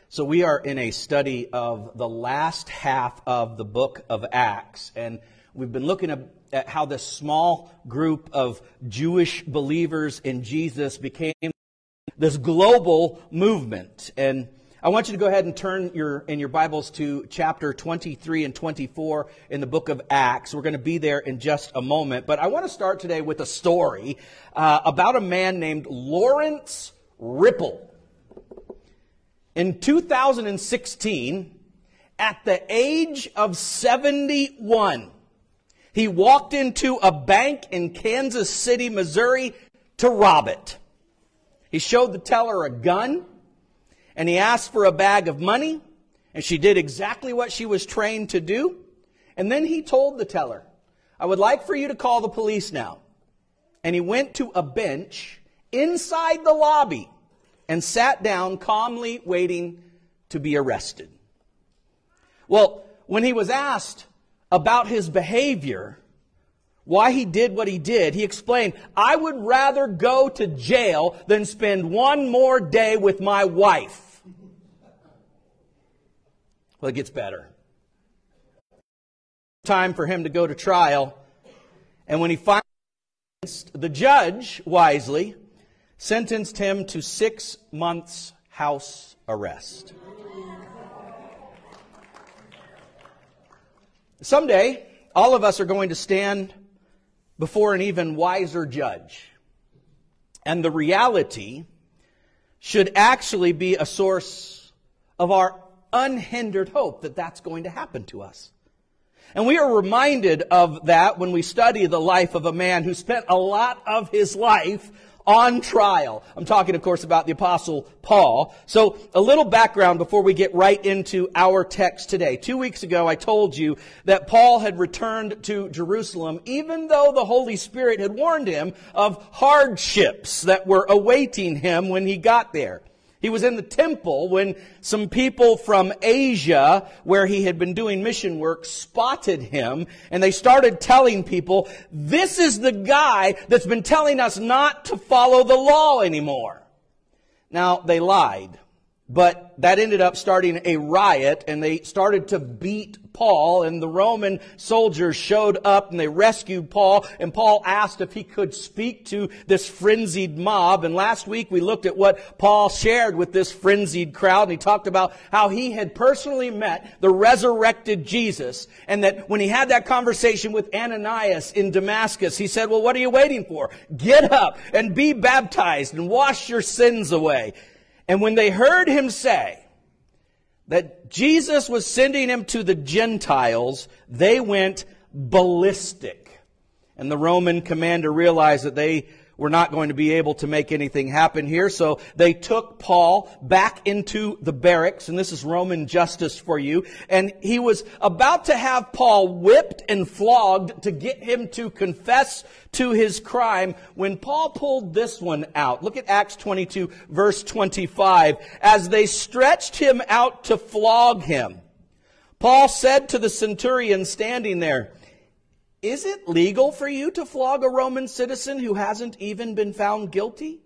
So we are in a study of the last half of the book of Acts, and we've been looking at how this small group of Jewish believers in Jesus became this global movement. And I want you to go ahead and turn in your Bibles to chapter 23 and 24 in the book of Acts. We're going to be there in just a moment, but I want to start today with a story about a man named Lawrence Ripple. In 2016, at the age of 71, he walked into a bank in Kansas City, Missouri, to rob it. He showed the teller a gun, and he asked for a bag of money, and she did exactly what she was trained to do. And then he told the teller, "I would like for you to call the police now." And he went to a bench inside the lobby and sat down calmly waiting to be arrested. Well, when he was asked about his behavior, why he did what he did, he explained, "I would rather go to jail than spend one more day with my wife." Well, it gets better. Time for him to go to trial. And when he finally, the judge wisely sentenced him to 6 months house arrest. Someday, all of us are going to stand before an even wiser judge. And the reality should actually be a source of our unhindered hope that that's going to happen to us. And we are reminded of that when we study the life of a man who spent a lot of his life on trial. I'm talking, of course, about the Apostle Paul. So a little background before we get right into our text today. 2 weeks ago, I told you that Paul had returned to Jerusalem, even though the Holy Spirit had warned him of hardships that were awaiting him when he got there. He was in the temple when some people from Asia, where he had been doing mission work, spotted him, and they started telling people, "This is the guy that's been telling us not to follow the law anymore." Now, they lied, but that ended up starting a riot, and they started to beat Paul, and the Roman soldiers showed up and they rescued Paul, and Paul asked if he could speak to this frenzied mob. And last week we looked at what Paul shared with this frenzied crowd, and he talked about how he had personally met the resurrected Jesus, and that when he had that conversation with Ananias in Damascus, he said, "Well, what are you waiting for? Get up and be baptized and wash your sins away." And when they heard him say that Jesus was sending him to the Gentiles, they went ballistic. And the Roman commander realized that they were not going to be able to make anything happen here. So they took Paul back into the barracks, and this is Roman justice for you. And he was about to have Paul whipped and flogged to get him to confess to his crime when Paul pulled this one out. Look at Acts 22, verse 25. As they stretched him out to flog him, Paul said to the centurion standing there, "Is it legal for you to flog a Roman citizen who hasn't even been found guilty?"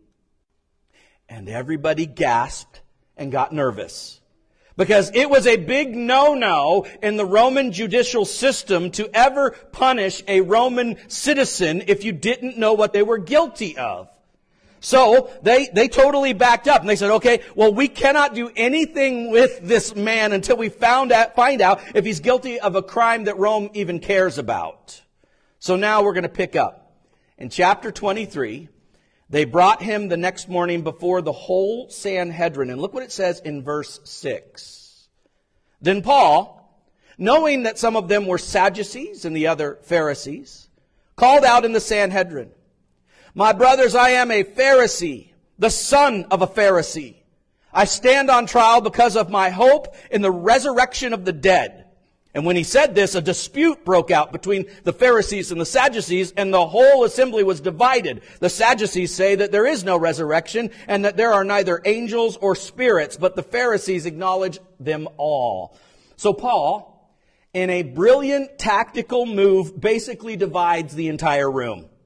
And everybody gasped and got nervous, because it was a big no-no in the Roman judicial system to ever punish a Roman citizen if you didn't know what they were guilty of. So they totally backed up, and they said, "Okay, well, we cannot do anything with this man until we find out if he's guilty of a crime that Rome even cares about." So now we're going to pick up. In chapter 23, they brought him the next morning before the whole Sanhedrin. And look what it says in verse 6. Then Paul, knowing that some of them were Sadducees and the other Pharisees, called out in the Sanhedrin, "My brothers, I am a Pharisee, the son of a Pharisee. I stand on trial because of my hope in the resurrection of the dead." And when he said this, a dispute broke out between the Pharisees and the Sadducees, and the whole assembly was divided. The Sadducees say that there is no resurrection and that there are neither angels or spirits, but the Pharisees acknowledge them all. So Paul, in a brilliant tactical move, basically divides the entire room.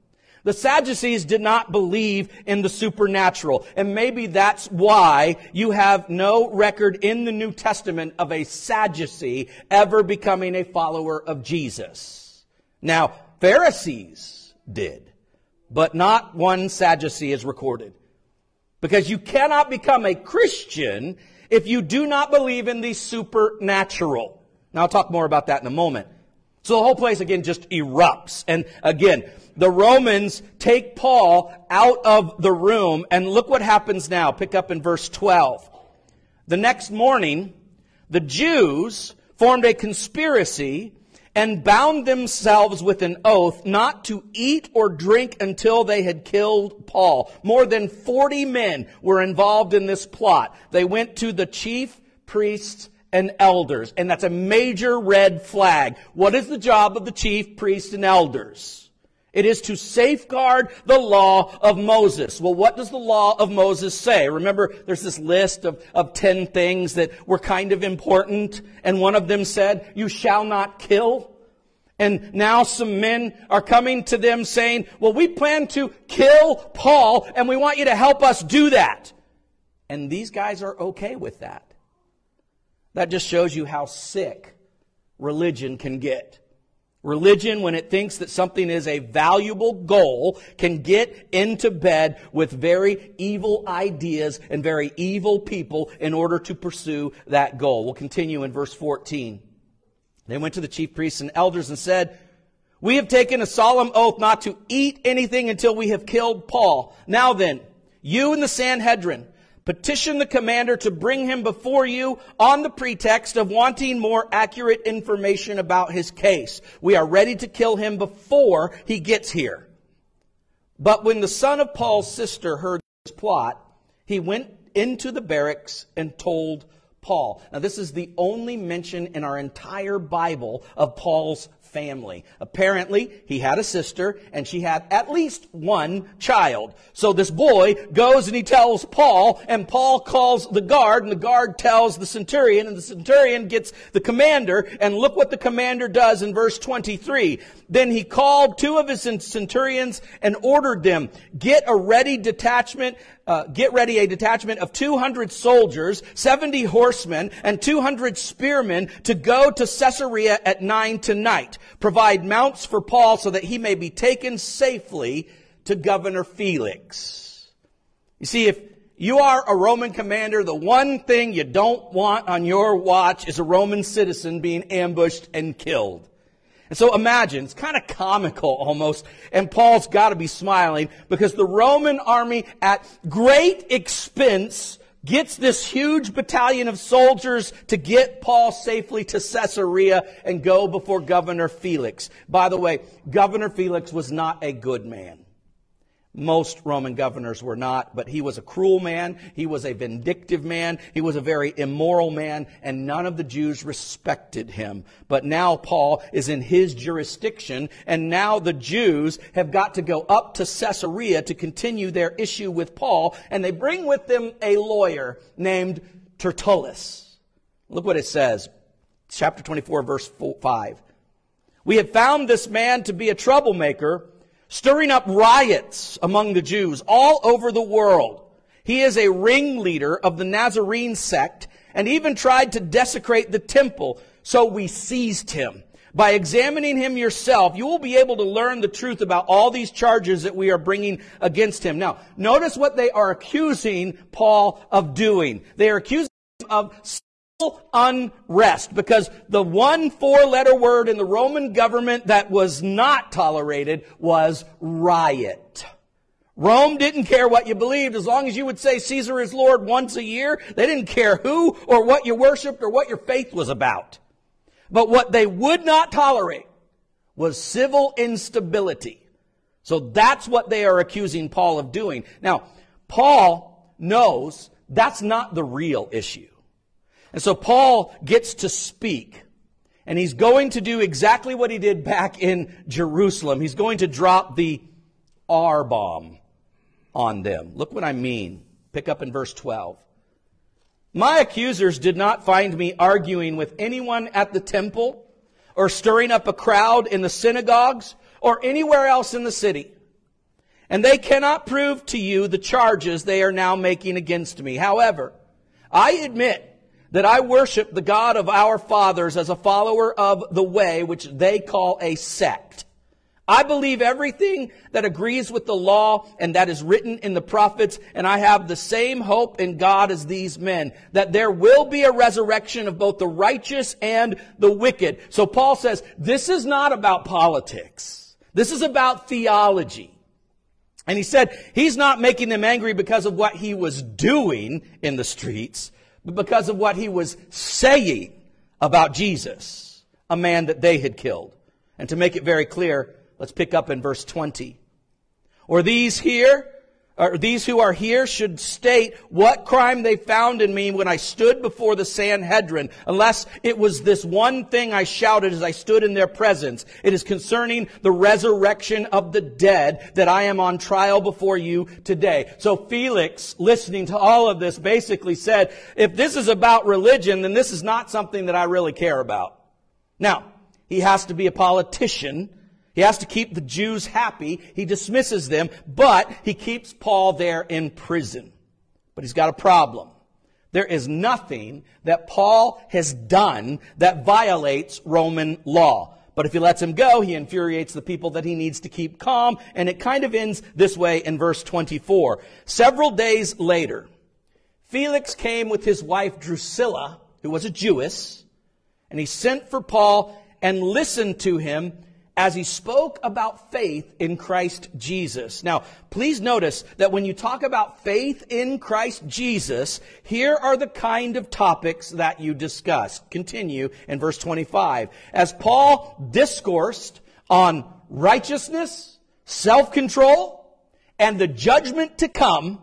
The Sadducees did not believe in the supernatural. And maybe that's why you have no record in the New Testament of a Sadducee ever becoming a follower of Jesus. Now, Pharisees did, but not one Sadducee is recorded. Because you cannot become a Christian if you do not believe in the supernatural. Now, I'll talk more about that in a moment. So the whole place, again, just erupts. And again, the Romans take Paul out of the room, and look what happens now. Pick up in verse 12. The next morning, the Jews formed a conspiracy and bound themselves with an oath not to eat or drink until they had killed Paul. More than 40 men were involved in this plot. They went to the chief priests and elders, and that's a major red flag. What is the job of the chief priests and elders? It is to safeguard the law of Moses. Well, what does the law of Moses say? Remember, there's this list of 10 things that were kind of important, and one of them said, you shall not kill. And now some men are coming to them saying, well, we plan to kill Paul, and we want you to help us do that. And these guys are okay with that. That just shows you how sick religion can get. Religion, when it thinks that something is a valuable goal, can get into bed with very evil ideas and very evil people in order to pursue that goal. We'll continue in verse 14. They went to the chief priests and elders and said, we have taken a solemn oath not to eat anything until we have killed Paul. Now then, you and the Sanhedrin, petition the commander to bring him before you on the pretext of wanting more accurate information about his case. We are ready to kill him before he gets here. But when the son of Paul's sister heard this plot, he went into the barracks and told Paul. Now, this is the only mention in our entire Bible of Paul's family. Apparently, he had a sister, and she had at least one child. So this boy goes and he tells Paul, and Paul calls the guard, and the guard tells the centurion, and the centurion gets the commander, and look what the commander does in verse 23. Then he called 2 of his centurions and ordered them, get ready a detachment of 200 soldiers, 70 horsemen, and 200 spearmen to go to Caesarea at 9 tonight. Provide mounts for Paul so that he may be taken safely to Governor Felix. You see, if you are a Roman commander, the one thing you don't want on your watch is a Roman citizen being ambushed and killed. And so imagine, it's kind of comical almost, and Paul's got to be smiling because the Roman army at great expense gets this huge battalion of soldiers to get Paul safely to Caesarea and go before Governor Felix. By the way, Governor Felix was not a good man. Most Roman governors were not, but he was a cruel man, he was a vindictive man, he was a very immoral man, and none of the Jews respected him. But now Paul is in his jurisdiction, and now the Jews have got to go up to Caesarea to continue their issue with Paul, and they bring with them a lawyer named Tertullus. Look what it says, chapter 24, verse 5. We have found this man to be a troublemaker, stirring up riots among the Jews all over the world. He is a ringleader of the Nazarene sect and even tried to desecrate the temple. So we seized him. By examining him yourself, you will be able to learn the truth about all these charges that we are bringing against him. Now, notice what they are accusing Paul of doing. They are accusing him of unrest, because the one 4-letter word in the Roman government that was not tolerated was riot. Rome didn't care what you believed as long as you would say Caesar is Lord once a year. They didn't care who or what you worshiped or what your faith was about. But what they would not tolerate was civil instability. So that's what they are accusing Paul of doing. Now, Paul knows that's not the real issue. And so Paul gets to speak, and he's going to do exactly what he did back in Jerusalem. He's going to drop the R-bomb on them. Look what I mean. Pick up in verse 12. My accusers did not find me arguing with anyone at the temple or stirring up a crowd in the synagogues or anywhere else in the city. and they cannot prove to you the charges they are now making against me. However, I admit that I worship the God of our fathers as a follower of the way, which they call a sect. I believe everything that agrees with the law and that is written in the prophets, and I have the same hope in God as these men, that there will be a resurrection of both the righteous and the wicked. So Paul says, this is not about politics. This is about theology. And he said he's not making them angry because of what he was doing in the streets, but because of what he was saying about Jesus, a man that they had killed. And to make it very clear, let's pick up in verse 20. Or these who are here should state what crime they found in me when I stood before the Sanhedrin, unless it was this one thing I shouted as I stood in their presence. It is concerning the resurrection of the dead that I am on trial before you today. So Felix, listening to all of this, basically said, if this is about religion, then this is not something that I really care about. Now, he has to be a politician. He has to keep the Jews happy. He dismisses them, but he keeps Paul there in prison. But he's got a problem. There is nothing that Paul has done that violates Roman law. But if he lets him go, he infuriates the people that he needs to keep calm. And it kind of ends this way in verse 24. Several days later, Felix came with his wife Drusilla, who was a Jewess, and he sent for Paul and listened to him as he spoke about faith in Christ Jesus. Now, please notice that when you talk about faith in Christ Jesus, here are the kind of topics that you discuss. Continue in verse 25. As Paul discoursed on righteousness, self-control, and the judgment to come,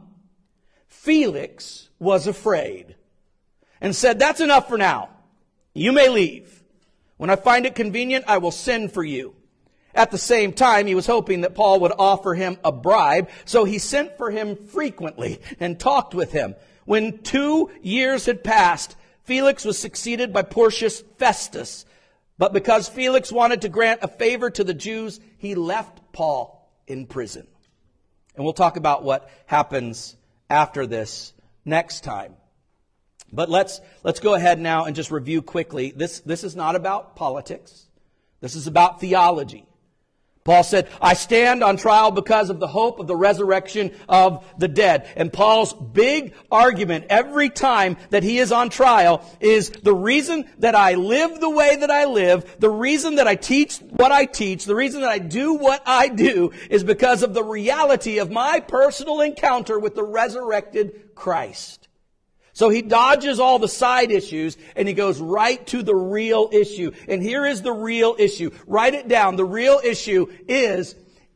Felix was afraid and said, "That's enough for now. You may leave. When I find it convenient, I will send for you." At the same time, he was hoping that Paul would offer him a bribe, so he sent for him frequently and talked with him. When 2 years had passed, Felix was succeeded by Porcius Festus. But because Felix wanted to grant a favor to the Jews, he left Paul in prison. And we'll talk about what happens after this next time. But let's go ahead now and just review quickly. This is not about politics. This is about theology. Paul said, I stand on trial because of the hope of the resurrection of the dead. And Paul's big argument every time that he is on trial is the reason that I live the way that I live, the reason that I teach what I teach, the reason that I do what I do is because of the reality of my personal encounter with the resurrected Christ. So he dodges all the side issues and he goes right to the real issue. And here is the real issue. Write it down. The real issue is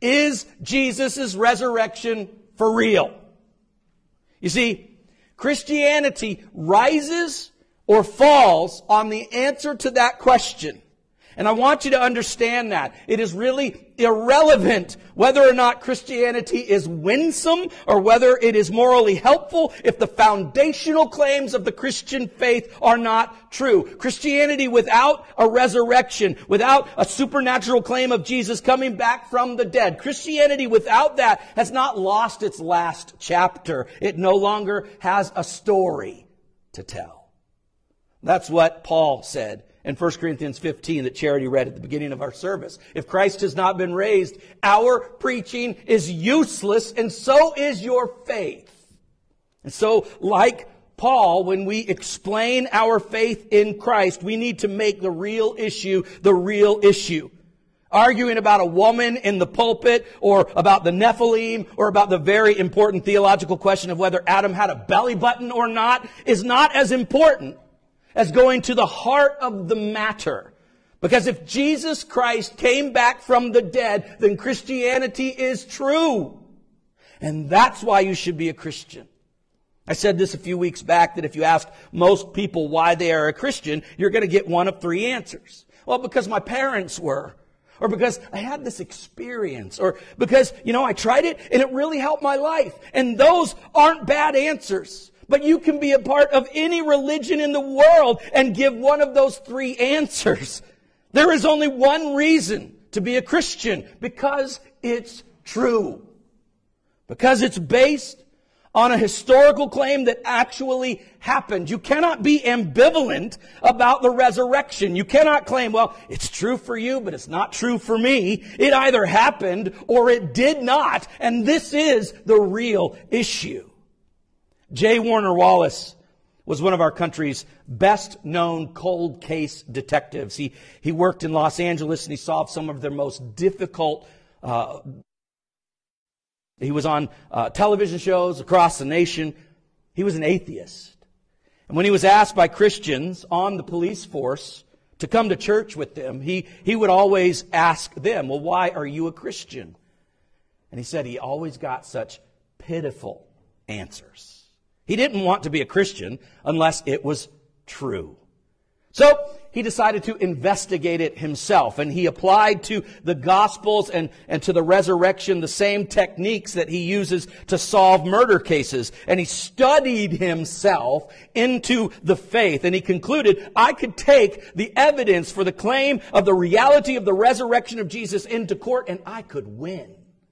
Jesus' resurrection for real? You see, Christianity rises or falls on the answer to that question. And I want you to understand that. It is really irrelevant whether or not Christianity is winsome or whether it is morally helpful if the foundational claims of the Christian faith are not true. Christianity without a resurrection, without a supernatural claim of Jesus coming back from the dead, Christianity without that has not lost its last chapter. It no longer has a story to tell. That's what Paul said in 1 Corinthians 15 that Charity read at the beginning of our service. If Christ has not been raised, our preaching is useless, and so is your faith. And so, like Paul, when we explain our faith in Christ, we need to make the real issue the real issue. Arguing about a woman in the pulpit, or about the Nephilim, or about the very important theological question of whether Adam had a belly button or not, is not as important as going to the heart of the matter. Because if Jesus Christ came back from the dead, then Christianity is true. And that's why you should be a Christian. I said this a few weeks back, that if you ask most people why they are a Christian, you're going to get one of three answers. Well, because my parents were. Or because I had this experience. Or because, I tried it and it really helped my life. And those aren't bad answers. But you can be a part of any religion in the world and give one of those three answers. There is only one reason to be a Christian, because it's true. Because it's based on a historical claim that actually happened. You cannot be ambivalent about the resurrection. You cannot claim, well, it's true for you, but it's not true for me. It either happened or it did not. And this is the real issue. J. Warner Wallace was one of our country's best-known cold case detectives. He worked in Los Angeles and he solved some of their most difficult He was on television shows across the nation. He was an atheist. And when he was asked by Christians on the police force to come to church with them, he would always ask them, well, why are you a Christian? And he said he always got such pitiful answers. He didn't want to be a Christian unless it was true. So he decided to investigate it himself, and he applied to the Gospels and to the resurrection the same techniques that he uses to solve murder cases. And he studied himself into the faith, and he concluded, I could take the evidence for the claim of the reality of the resurrection of Jesus into court, and I could win.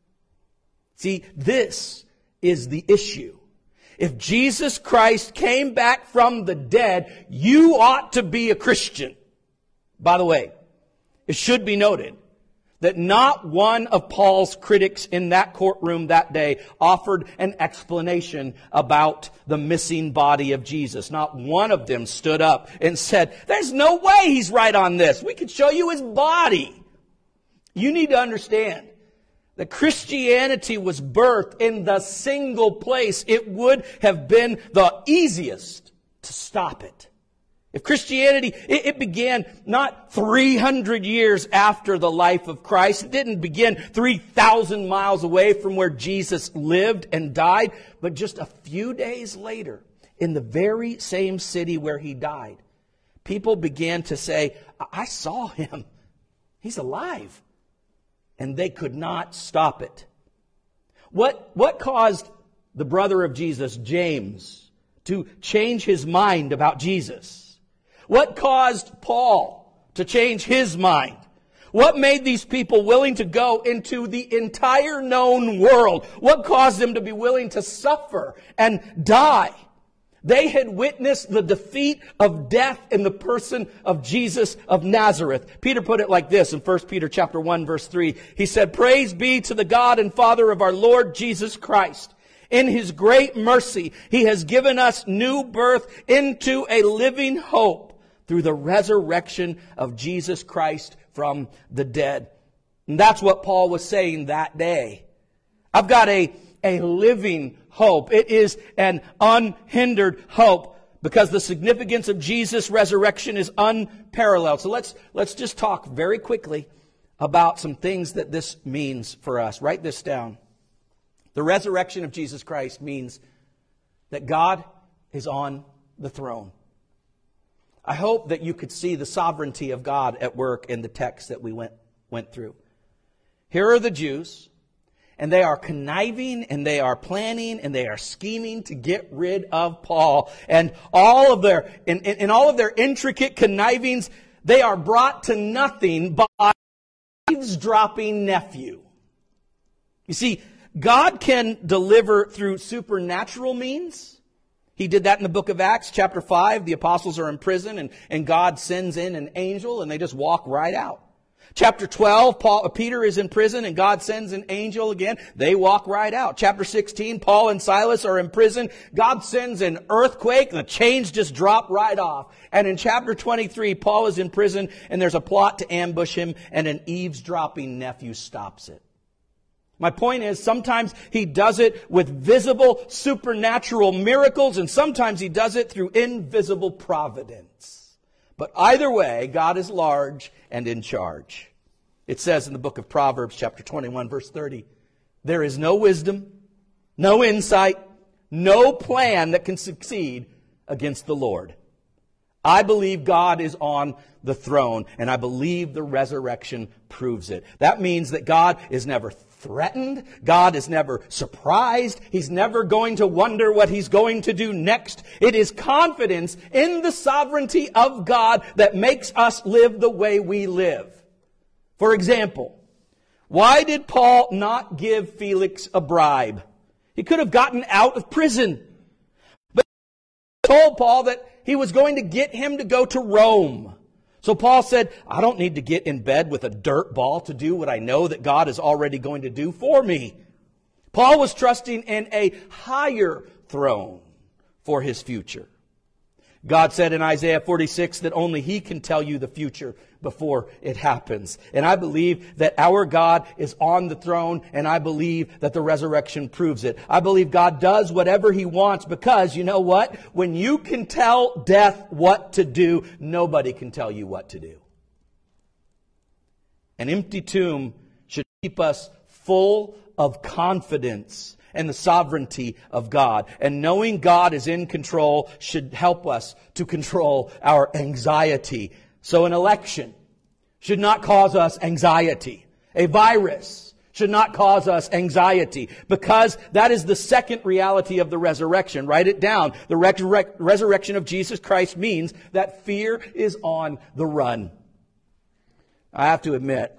See, this is the issue. If Jesus Christ came back from the dead, you ought to be a Christian. By the way, it should be noted that not one of Paul's critics in that courtroom that day offered an explanation about the missing body of Jesus. Not one of them stood up and said, there's no way he's right on this. We could show you his body. You need to understand that Christianity was birthed in the single place it would have been the easiest to stop it. If Christianity, it began not 300 years after the life of Christ. It didn't begin 3,000 miles away from where Jesus lived and died, but just a few days later, in the very same city where he died, people began to say, I saw him. He's alive. And they could not stop it. What caused the brother of Jesus, James, to change his mind about Jesus? What caused Paul to change his mind? What made these people willing to go into the entire known world? What caused them to be willing to suffer and die? They had witnessed the defeat of death in the person of Jesus of Nazareth. Peter put it like this in 1 Peter chapter 1, verse 3. He said, praise be to the God and Father of our Lord Jesus Christ. In His great mercy, He has given us new birth into a living hope through the resurrection of Jesus Christ from the dead. And that's what Paul was saying that day. I've got a living hope. It is an unhindered hope because the significance of Jesus' resurrection is unparalleled. So let's just talk very quickly about some things that this means for us. Write this down. The resurrection of Jesus Christ means that God is on the throne. I hope that you could see the sovereignty of God at work in the text that we went through. Here are the Jews. And they are conniving, and they are planning, and they are scheming to get rid of Paul. And all of their, in all of their intricate connivings, they are brought to nothing by eavesdropping nephew. You see, God can deliver through supernatural means. He did that in the book of Acts, chapter 5. The apostles are in prison, and God sends in an angel, and they just walk right out. Chapter 12, Peter is in prison and God sends an angel again. They walk right out. Chapter 16, Paul and Silas are in prison. God sends an earthquake. The chains just drop right off. And in chapter 23, Paul is in prison and there's a plot to ambush him and an eavesdropping nephew stops it. My point is, sometimes He does it with visible supernatural miracles and sometimes He does it through invisible providence. But either way, God is large and in charge. It says in the book of Proverbs, chapter 21, verse 30, there is no wisdom, no insight, no plan that can succeed against the Lord. I believe God is on the throne, and I believe the resurrection proves it. That means that God is never threatened. God is never surprised. He's never going to wonder what He's going to do next. It is confidence in the sovereignty of God that makes us live the way we live. For example, why did Paul not give Felix a bribe? He could have gotten out of prison. But he told Paul that he was going to get him to go to Rome. So Paul said, I don't need to get in bed with a dirt ball to do what I know that God is already going to do for me. Paul was trusting in a higher throne for his future. God said in Isaiah 46 that only He can tell you the future before it happens. And I believe that our God is on the throne, and I believe that the resurrection proves it. I believe God does whatever He wants because, you know what? When you can tell death what to do, nobody can tell you what to do. An empty tomb should keep us full of confidence and the sovereignty of God. And knowing God is in control should help us to control our anxiety. So an election should not cause us anxiety. A virus should not cause us anxiety, because that is the second reality of the resurrection. Write it down. The resurrection of Jesus Christ means that fear is on the run. I have to admit,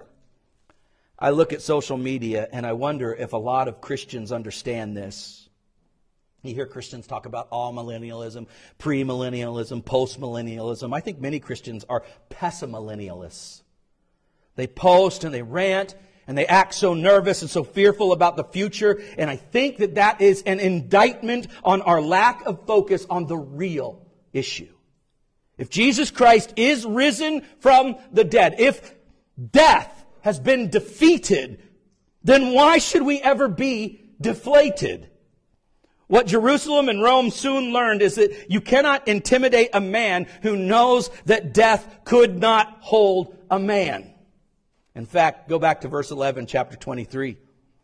I look at social media and I wonder if a lot of Christians understand this. You hear Christians talk about all-millennialism, pre-millennialism, post-millennialism. I think many Christians are pessimillennialists. They post and they rant and they act so nervous and so fearful about the future. And I think that that is an indictment on our lack of focus on the real issue. If Jesus Christ is risen from the dead, if death has been defeated, then why should we ever be deflated? What Jerusalem and Rome soon learned is that you cannot intimidate a man who knows that death could not hold a man. In fact, go back to verse 11, chapter 23.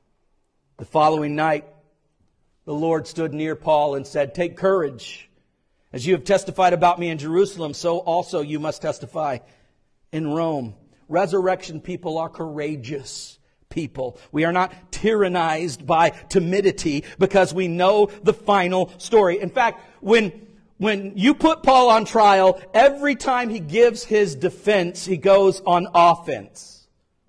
The following night, the Lord stood near Paul and said, "Take courage. As you have testified about me in Jerusalem, so also you must testify in Rome." Resurrection people are courageous people. We are not tyrannized by timidity because we know the final story. In fact, when you put Paul on trial, every time he gives his defense, he goes on offense.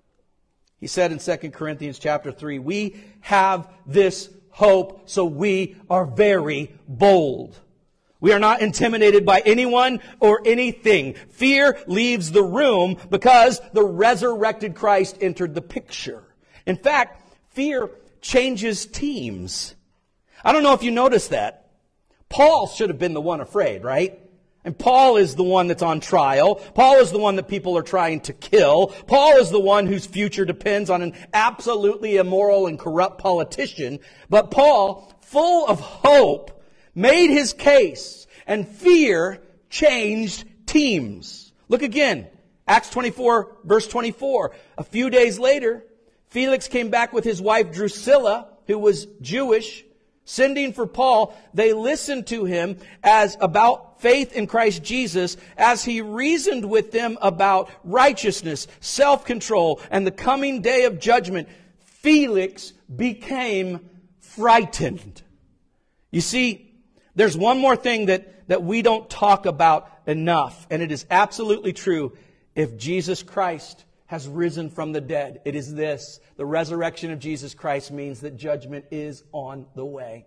He said in 2 Corinthians chapter 3, "We have this hope, so we are very bold." We are not intimidated by anyone or anything. Fear leaves the room because the resurrected Christ entered the picture. In fact, fear changes teams. I don't know if you noticed that. Paul should have been the one afraid, right? And Paul is the one that's on trial. Paul is the one that people are trying to kill. Paul is the one whose future depends on an absolutely immoral and corrupt politician. But Paul, full of hope, made his case, and fear changed teams. Look again, Acts 24, verse 24. A few days later, Felix came back with his wife Drusilla, who was Jewish, sending for Paul. They listened to him as about faith in Christ Jesus as he reasoned with them about righteousness, self-control, and the coming day of judgment. Felix became frightened. You see, there's one more thing that we don't talk about enough, and it is absolutely true. If Jesus Christ has risen from the dead, it is this: the resurrection of Jesus Christ means that judgment is on the way.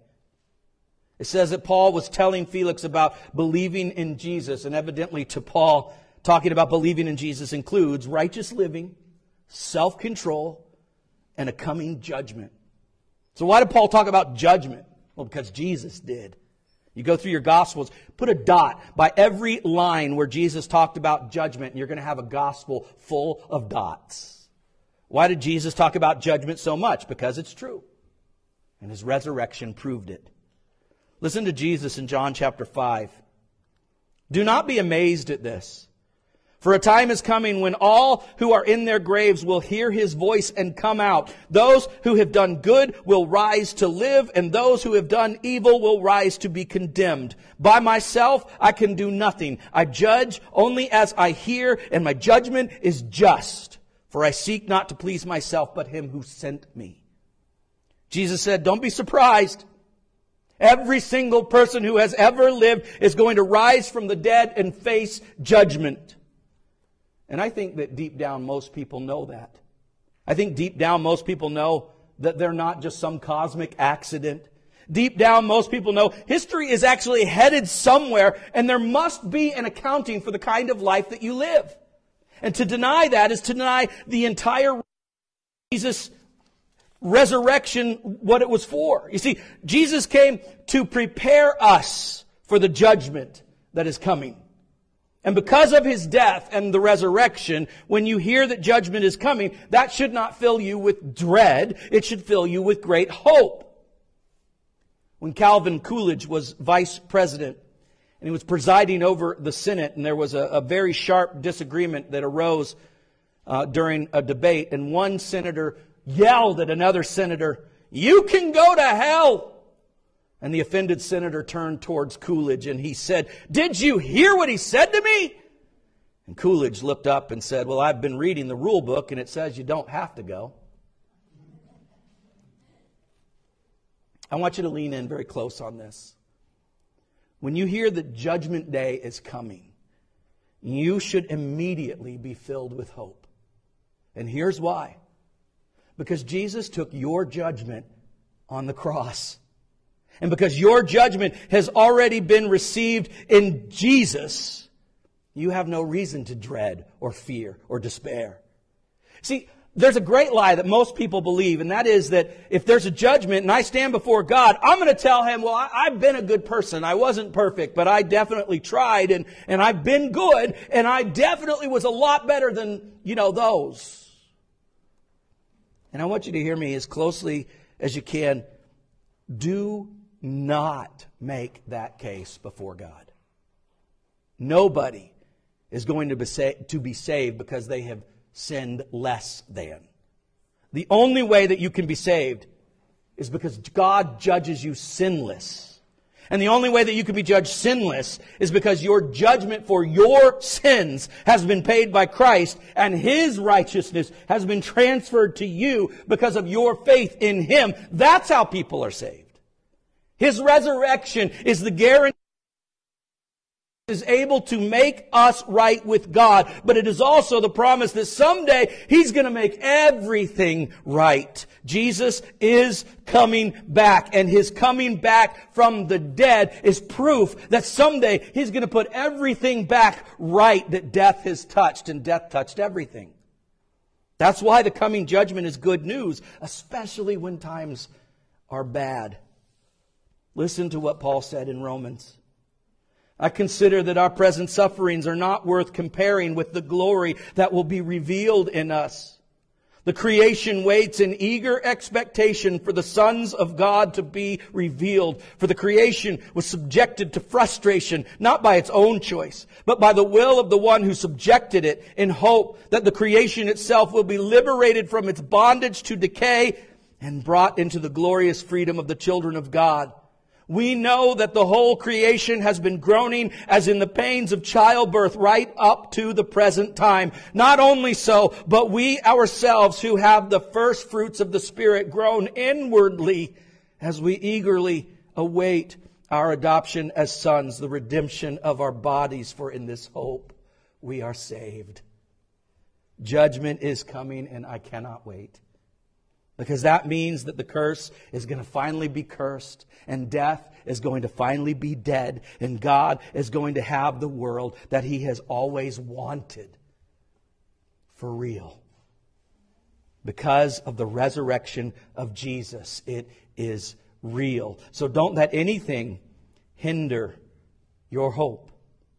It says that Paul was telling Felix about believing in Jesus, and evidently to Paul, talking about believing in Jesus includes righteous living, self-control, and a coming judgment. So why did Paul talk about judgment? Well, because Jesus did. You go through your Gospels, put a dot by every line where Jesus talked about judgment, and you're going to have a gospel full of dots. Why did Jesus talk about judgment so much? Because it's true. And His resurrection proved it. Listen to Jesus in John chapter 5. "Do not be amazed at this. For a time is coming when all who are in their graves will hear His voice and come out. Those who have done good will rise to live, and those who have done evil will rise to be condemned. By myself I can do nothing. I judge only as I hear, and my judgment is just. For I seek not to please myself, but Him who sent me." Jesus said, don't be surprised. Every single person who has ever lived is going to rise from the dead and face judgment. And I think that deep down most people know that. I think deep down most people know that they're not just some cosmic accident. Deep down, most people know history is actually headed somewhere, and there must be an accounting for the kind of life that you live. And to deny that is to deny the entire Jesus' resurrection, what it was for. You see, Jesus came to prepare us for the judgment that is coming. And because of His death and the resurrection, when you hear that judgment is coming, that should not fill you with dread. It should fill you with great hope. When Calvin Coolidge was vice president, and he was presiding over the Senate, and there was a very sharp disagreement that arose during a debate, and one senator yelled at another senator, "You can go to hell!" And the offended senator turned towards Coolidge and he said, "Did you hear what he said to me?" And Coolidge looked up and said, "Well, I've been reading the rule book and it says you don't have to go." I want you to lean in very close on this. When you hear that Judgment Day is coming, you should immediately be filled with hope. And here's why. Because Jesus took your judgment on the cross. And because your judgment has already been received in Jesus, you have no reason to dread or fear or despair. See, there's a great lie that most people believe, and that is that if there's a judgment and I stand before God, I'm going to tell Him, well, I've been a good person. I wasn't perfect, but I definitely tried, and I've been good, and I definitely was a lot better than, those. And I want you to hear me as closely as you can. Do not make that case before God. Nobody is going to be saved because they have sinned less than. The only way that you can be saved is because God judges you sinless. And the only way that you can be judged sinless is because your judgment for your sins has been paid by Christ, and His righteousness has been transferred to you because of your faith in Him. That's how people are saved. His resurrection is the guarantee is able to make us right with God, but it is also the promise that someday He's going to make everything right. Jesus is coming back, and His coming back from the dead is proof that someday He's going to put everything back right that death has touched, and death touched everything. That's why the coming judgment is good news, especially when times are bad. Listen to what Paul said in Romans. I consider that our present sufferings are not worth comparing with the glory that will be revealed in us. The creation waits in eager expectation for the sons of God to be revealed. For the creation was subjected to frustration, not by its own choice, but by the will of the one who subjected it, in hope that the creation itself will be liberated from its bondage to decay and brought into the glorious freedom of the children of God. We know that the whole creation has been groaning as in the pains of childbirth right up to the present time. Not only so, but we ourselves who have the first fruits of the Spirit groan inwardly as we eagerly await our adoption as sons, the redemption of our bodies, for in this hope we are saved. Judgment is coming, and I cannot wait. Because that means that the curse is going to finally be cursed, and death is going to finally be dead, and God is going to have the world that He has always wanted for real. Because of the resurrection of Jesus, it is real. So don't let anything hinder your hope.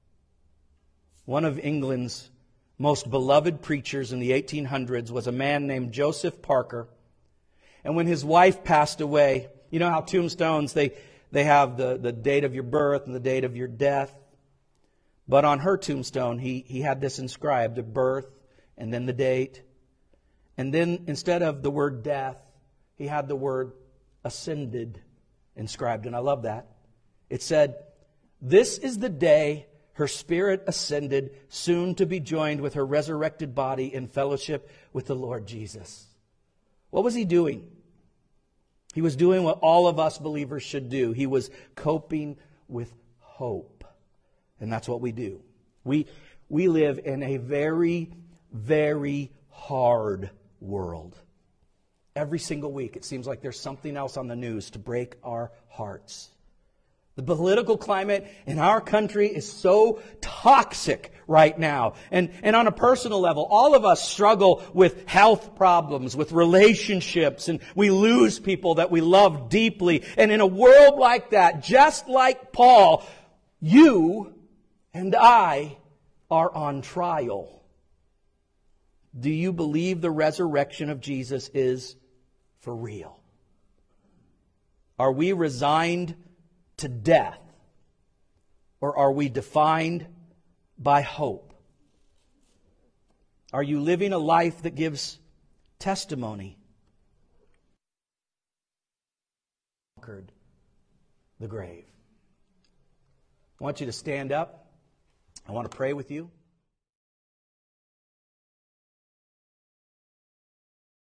One of England's most beloved preachers in the 1800s was a man named Joseph Parker. And when his wife passed away, you know how tombstones, they have the date of your birth and the date of your death. But on her tombstone, he had this inscribed, a birth and then the date. And then instead of the word death, he had the word ascended inscribed. And I love that. It said, "This is the day her spirit ascended, soon to be joined with her resurrected body in fellowship with the Lord Jesus." What was he doing? He was doing what all of us believers should do. He was coping with hope. And that's what we do. We live in a very, very hard world. Every single week, it seems like there's something else on the news to break our hearts. The political climate in our country is so toxic right now. And on a personal level, all of us struggle with health problems, with relationships, and we lose people that we love deeply. And in a world like that, just like Paul, you and I are on trial. Do you believe the resurrection of Jesus is for real? Are we resigned to death, or are we defined by hope? Are you living a life that gives testimony? Conquered the grave. I want you to stand up. I want to pray with you.